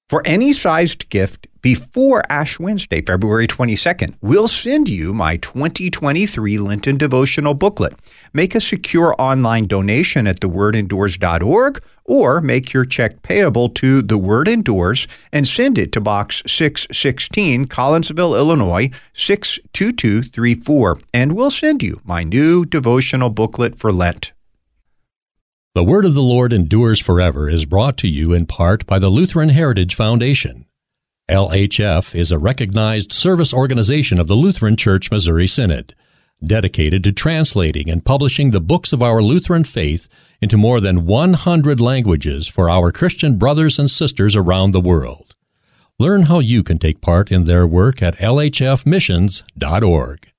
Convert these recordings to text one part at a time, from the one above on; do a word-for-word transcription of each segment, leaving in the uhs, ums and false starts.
For any sized gift before Ash Wednesday, February twenty-second, we'll send you my twenty twenty-three Lenten devotional booklet. Make a secure online donation at the word endures dot org or make your check payable to The Word Endures and send it to Box six sixteen, Collinsville, Illinois, six two two three four, and we'll send you my new devotional booklet for Lent. The Word of the Lord Endures Forever is brought to you in part by the Lutheran Heritage Foundation. L H F is a recognized service organization of the Lutheran Church Missouri Synod, dedicated to translating and publishing the books of our Lutheran faith into more than one hundred languages for our Christian brothers and sisters around the world. Learn how you can take part in their work at L H F missions dot org.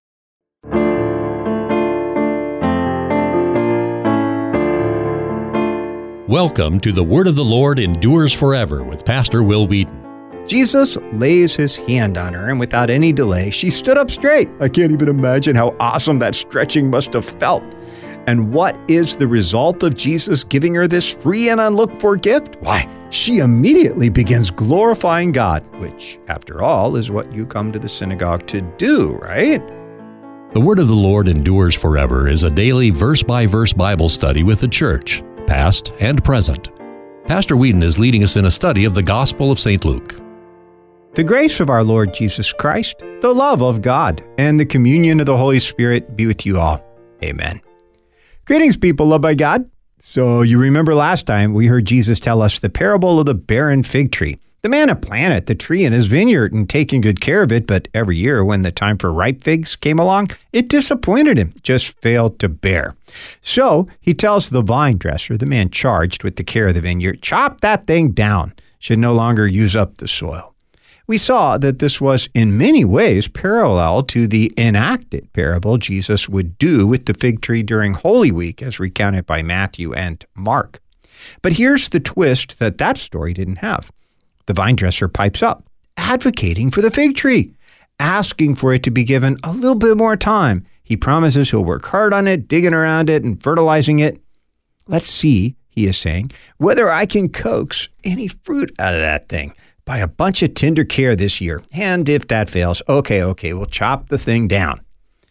Welcome to The Word of the Lord Endures Forever with Pastor Will Wheaton. Jesus lays his hand on her, and without any delay, she stood up straight. I can't even imagine how awesome that stretching must have felt. And what is the result of Jesus giving her this free and unlooked-for gift? Why, she immediately begins glorifying God, which, after all, is what you come to the synagogue to do, right? The Word of the Lord Endures Forever is a daily verse-by-verse Bible study with the church, past and present. Pastor Whedon is leading us in a study of the Gospel of Saint Luke. The grace of our Lord Jesus Christ, the love of God, and the communion of the Holy Spirit be with you all. Amen. Greetings, people loved by God. So you remember last time we heard Jesus tell us the parable of the barren fig tree. The man had planted the tree in his vineyard and taken good care of it, but every year when the time for ripe figs came along, it disappointed him, just failed to bear. So he tells the vine dresser, the man charged with the care of the vineyard, chop that thing down, should no longer use up the soil. We saw that this was in many ways parallel to the enacted parable Jesus would do with the fig tree during Holy Week, as recounted by Matthew and Mark. But here's the twist that that story didn't have. The vine dresser pipes up, advocating for the fig tree, asking for it to be given a little bit more time. He promises he'll work hard on it, digging around it and fertilizing it. Let's see, he is saying, whether I can coax any fruit out of that thing by a bunch of tender care this year. And if that fails, okay, okay, we'll chop the thing down.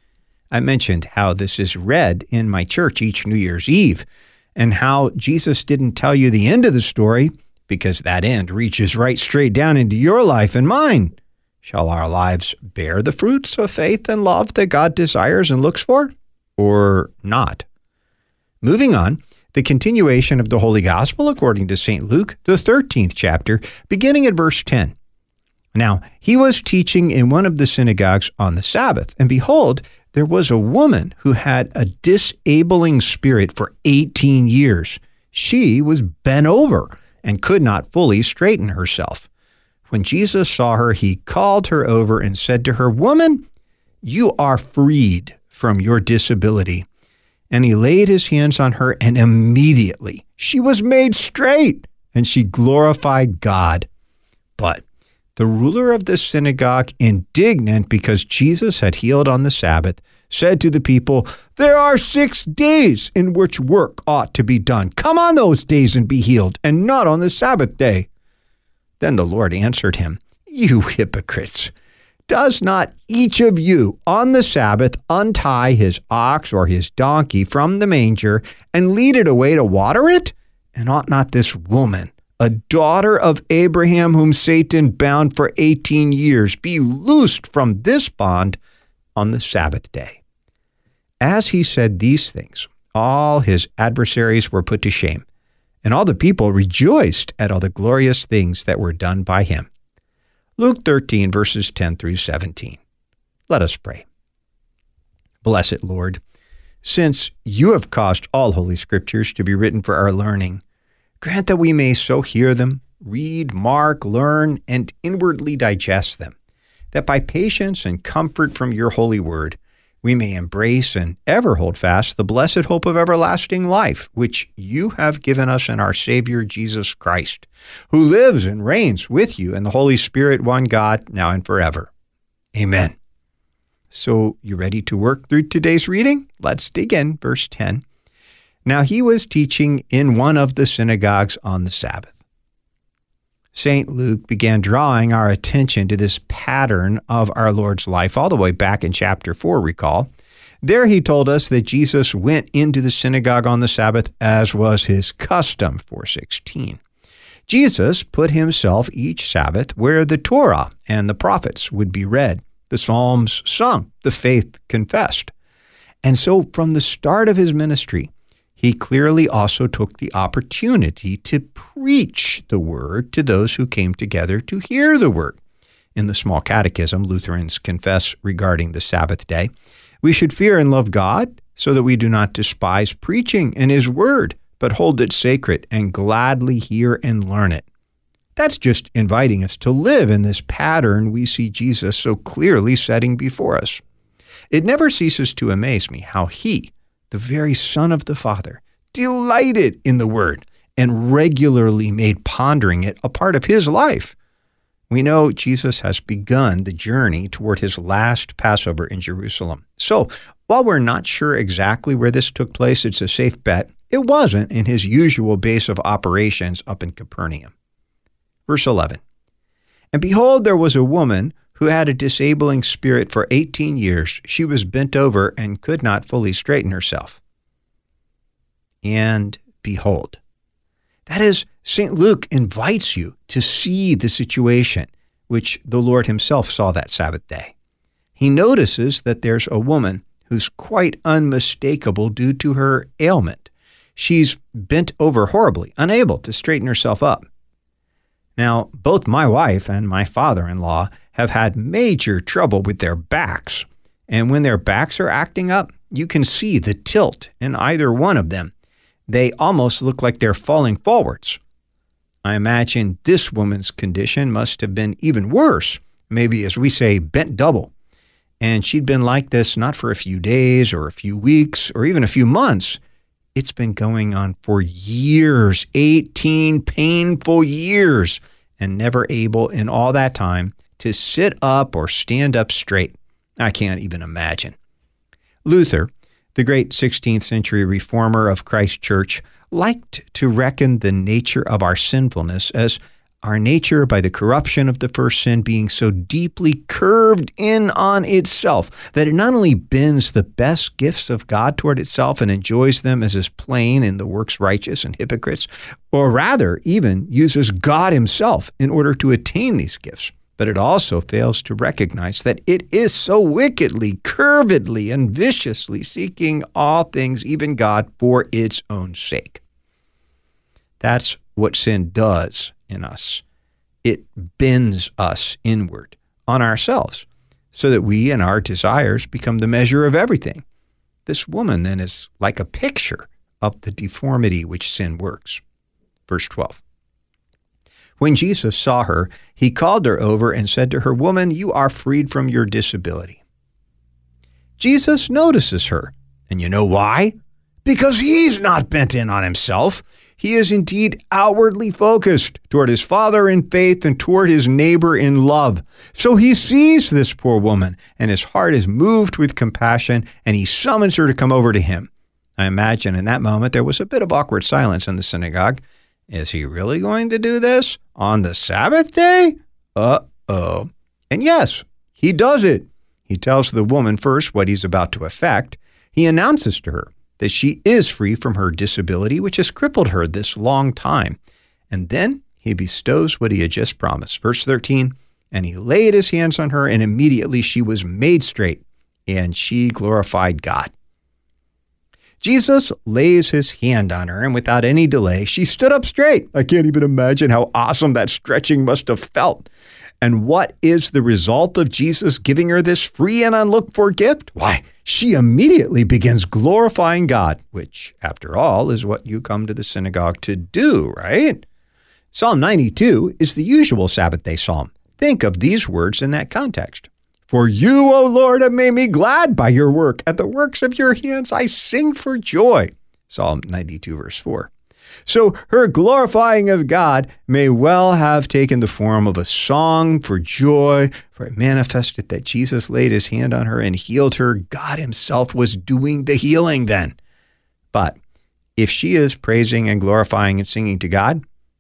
I mentioned how this is read in my church each New Year's Eve, and how Jesus didn't tell you the end of the story, because that end reaches right straight down into your life and mine. Shall our lives bear the fruits of faith and love that God desires and looks for, or not? Moving on, the continuation of the Holy Gospel according to Saint Luke, the thirteenth chapter, beginning at verse ten. Now, he was teaching in one of the synagogues on the Sabbath, and behold, there was a woman who had a disabling spirit for eighteen years. She was bent over and could not fully straighten herself. When Jesus saw her, he called her over and said to her, "Woman, you are freed from your disability." And he laid his hands on her, and immediately she was made straight, and she glorified God. But the ruler of the synagogue, indignant because Jesus had healed on the Sabbath, said to the people, "There are six days in which work ought to be done. Come on those days and be healed, and not on the Sabbath day." Then the Lord answered him, "You hypocrites! Does not each of you on the Sabbath untie his ox or his donkey from the manger and lead it away to water it? And ought not this woman, a daughter of Abraham whom Satan bound for eighteen years, be loosed from this bond on the Sabbath day?" As he said these things, all his adversaries were put to shame, and all the people rejoiced at all the glorious things that were done by him. Luke thirteen, verses ten through seventeen. Let us pray. Blessed Lord, since you have caused all holy scriptures to be written for our learning, grant that we may so hear them, read, mark, learn, and inwardly digest them, that by patience and comfort from your holy word, we may embrace and ever hold fast the blessed hope of everlasting life, which you have given us in our Savior Jesus Christ, who lives and reigns with you in the Holy Spirit, one God, now and forever. Amen. So, you ready to work through today's reading? Let's dig in, verse ten. Now he was teaching in one of the synagogues on the Sabbath. Saint Luke began drawing our attention to this pattern of our Lord's life all the way back in chapter four, recall. There he told us that Jesus went into the synagogue on the Sabbath as was his custom, four sixteen. Jesus put himself each Sabbath where the Torah and the prophets would be read, the Psalms sung, the faith confessed. And so from the start of his ministry, he clearly also took the opportunity to preach the word to those who came together to hear the word. In the Small Catechism, Lutherans confess regarding the Sabbath day, we should fear and love God so that we do not despise preaching and his word, but hold it sacred and gladly hear and learn it. That's just inviting us to live in this pattern we see Jesus so clearly setting before us. It never ceases to amaze me how he, the very Son of the Father, delighted in the word and regularly made pondering it a part of his life. We know Jesus has begun the journey toward his last Passover in Jerusalem. So, while we're not sure exactly where this took place, it's a safe bet it wasn't in his usual base of operations up in Capernaum. Verse eleven, and behold, there was a woman who had a disabling spirit for eighteen years. She was bent over and could not fully straighten herself. And behold, that is, Saint Luke invites you to see the situation which the Lord himself saw that Sabbath day. He notices that there's a woman who's quite unmistakable due to her ailment. She's bent over horribly, unable to straighten herself up. Now, both my wife and my father-in-law have had major trouble with their backs, and when their backs are acting up, you can see the tilt in either one of them. They almost look like they're falling forwards. I imagine this woman's condition must have been even worse, maybe as we say, bent double. And she'd been like this not for a few days or a few weeks or even a few months. It's been going on for years, eighteen painful years, and never able in all that time to sit up or stand up straight. I can't even imagine. Luther, the great sixteenth century reformer of Christ Church, liked to reckon the nature of our sinfulness as our nature by the corruption of the first sin being so deeply curved in on itself that it not only bends the best gifts of God toward itself and enjoys them as is plain in the works righteous and hypocrites, or rather even uses God himself in order to attain these gifts, but it also fails to recognize that it is so wickedly, curvedly, and viciously seeking all things, even God, for its own sake. That's what sin does in us. It bends us inward on ourselves so that we and our desires become the measure of everything. This woman then is like a picture of the deformity which sin works. Verse twelve. When Jesus saw her, he called her over and said to her, "Woman, you are freed from your disability." Jesus notices her. And you know why? Because he's not bent in on himself. He is indeed outwardly focused toward his Father in faith and toward his neighbor in love. So he sees this poor woman, and his heart is moved with compassion, and he summons her to come over to him. I imagine in that moment there was a bit of awkward silence in the synagogue. Is he really going to do this on the Sabbath day? Uh-oh. And yes, he does it. He tells the woman first what he's about to effect. He announces to her that she is free from her disability, which has crippled her this long time. And then he bestows what he had just promised. Verse thirteen, and he laid his hands on her, and immediately she was made straight, and she glorified God. Jesus lays his hand on her, and without any delay, she stood up straight. I can't even imagine how awesome that stretching must have felt. And what is the result of Jesus giving her this free and unlooked-for gift? Why, she immediately begins glorifying God, which, after all, is what you come to the synagogue to do, right? Psalm ninety-two is the usual Sabbath day psalm. Think of these words in that context. For you, O Lord, have made me glad by your work. At the works of your hands I sing for joy. Psalm ninety-two, verse four. So her glorifying of God may well have taken the form of a song for joy, for it manifested that Jesus laid his hand on her and healed her. God himself was doing the healing then. But if she is praising and glorifying and singing to God,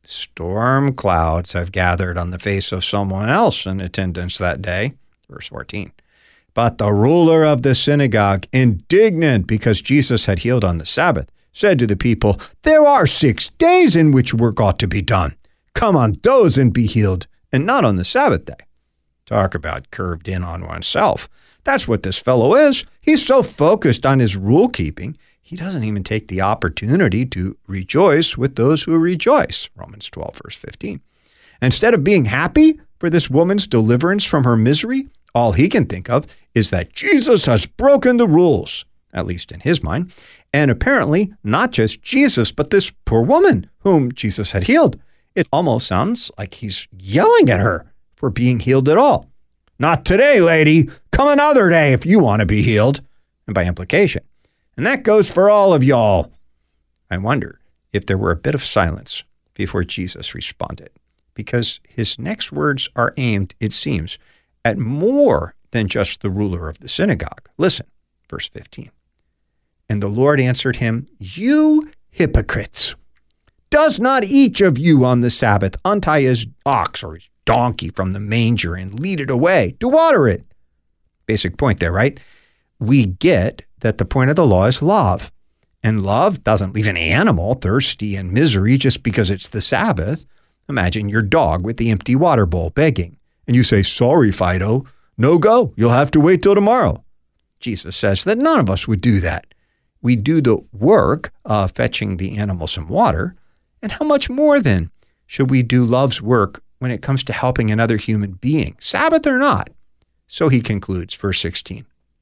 Storm clouds have gathered on the face of someone else in attendance that day. Verse fourteen. But the ruler of the synagogue, indignant because Jesus had healed on the Sabbath, said to the people, "There are six days in which work ought to be done. Come on those and be healed, and not on the Sabbath day." Talk about curved in on oneself. That's what this fellow is. He's so focused on his rule keeping, he doesn't even take the opportunity to rejoice with those who rejoice. Romans twelve, verse fifteen. Instead of being happy for this woman's deliverance from her misery, all he can think of is that Jesus has broken the rules, at least in his mind, and apparently not just Jesus, but this poor woman whom Jesus had healed. It almost sounds like he's yelling at her for being healed at all. "Not today, lady. Come another day if you want to be healed." And by implication. And that goes for all of y'all. I wonder if there were a bit of silence before Jesus responded, because his next words are aimed, it seems, at more than just the ruler of the synagogue. Listen, verse fifteen. And the Lord answered him, "You hypocrites! Does not each of you on the Sabbath untie his ox or his donkey from the manger and lead it away to water it?" Basic point there, right? We get that the point of the law is love. And love doesn't leave an animal thirsty and misery just because it's the Sabbath. Imagine your dog with the empty water bowl begging. And you say, "Sorry, Fido, no go. You'll have to wait till tomorrow." Jesus says that none of us would do that. We do the work of fetching the animal some water. And how much more then should we do love's work when it comes to helping another human being, Sabbath or not? So he concludes, verse sixteen.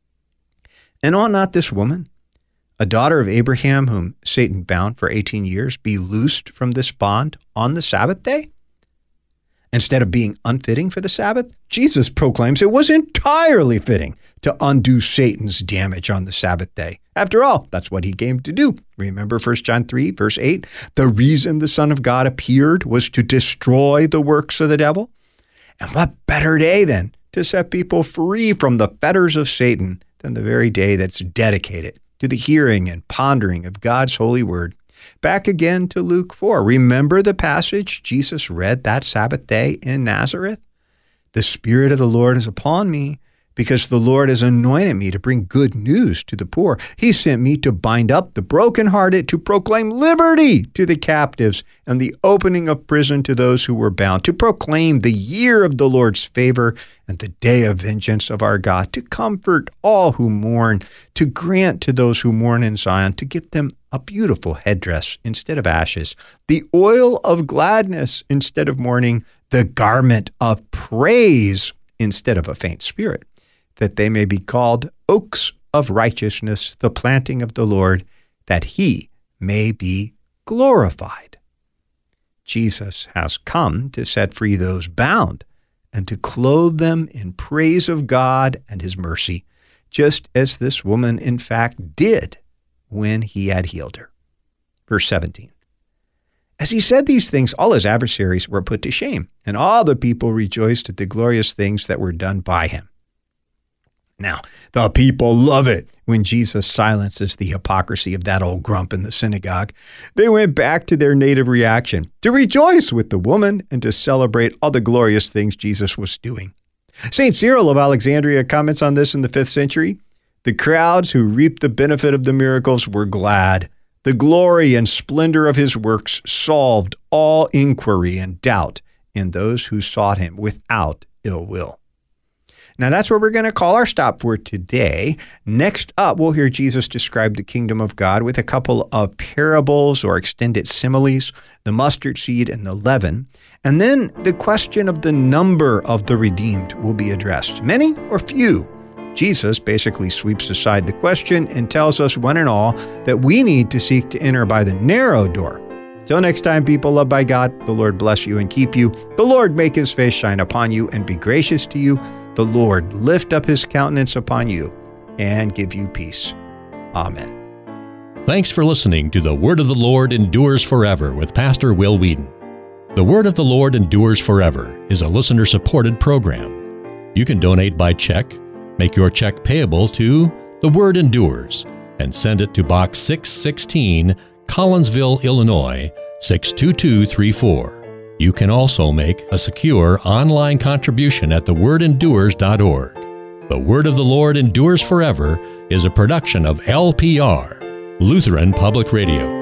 And ought not this woman, a daughter of Abraham whom Satan bound for eighteen years, be loosed from this bond on the Sabbath day? Instead of being unfitting for the Sabbath, Jesus proclaims it was entirely fitting to undo Satan's damage on the Sabbath day. After all, that's what he came to do. Remember First John three, verse eight? The reason the Son of God appeared was to destroy the works of the devil. And what better day, then, to set people free from the fetters of Satan than the very day that's dedicated to the hearing and pondering of God's holy word. Back again to Luke four. Remember the passage Jesus read that Sabbath day in Nazareth? The Spirit of the Lord is upon me, because the Lord has anointed me to bring good news to the poor. He sent me to bind up the brokenhearted, to proclaim liberty to the captives, and the opening of prison to those who were bound, to proclaim the year of the Lord's favor and the day of vengeance of our God, to comfort all who mourn, to grant to those who mourn in Zion, to give them a beautiful headdress instead of ashes, the oil of gladness instead of mourning, the garment of praise instead of a faint spirit, that they may be called oaks of righteousness, the planting of the Lord, that he may be glorified. Jesus has come to set free those bound and to clothe them in praise of God and his mercy, just as this woman in fact did when he had healed her. Verse seventeen. As he said these things, all his adversaries were put to shame, and all the people rejoiced at the glorious things that were done by him. Now, the people love it when Jesus silences the hypocrisy of that old grump in the synagogue. They went back to their native reaction, to rejoice with the woman and to celebrate all the glorious things Jesus was doing. Saint Cyril of Alexandria comments on this in the fifth century. The crowds who reaped the benefit of the miracles were glad. The glory and splendor of his works solved all inquiry and doubt in those who sought him without ill will. Now, that's where we're going to call our stop for today. Next up, we'll hear Jesus describe the kingdom of God with a couple of parables or extended similes, the mustard seed and the leaven. And then the question of the number of the redeemed will be addressed. Many or few? Jesus basically sweeps aside the question and tells us one and all that we need to seek to enter by the narrow door. Till next time, people loved by God, the Lord bless you and keep you. The Lord make his face shine upon you and be gracious to you. The Lord lift up his countenance upon you and give you peace. Amen. Thanks for listening to The Word of the Lord Endures Forever with Pastor Will Whedon. The Word of the Lord Endures Forever is a listener-supported program. You can donate by check, make your check payable to The Word Endures, and send it to Box six sixteen, Collinsville, Illinois, six two two three four. You can also make a secure online contribution at the word endures dot org. The Word of the Lord Endures Forever is a production of L P R, Lutheran Public Radio.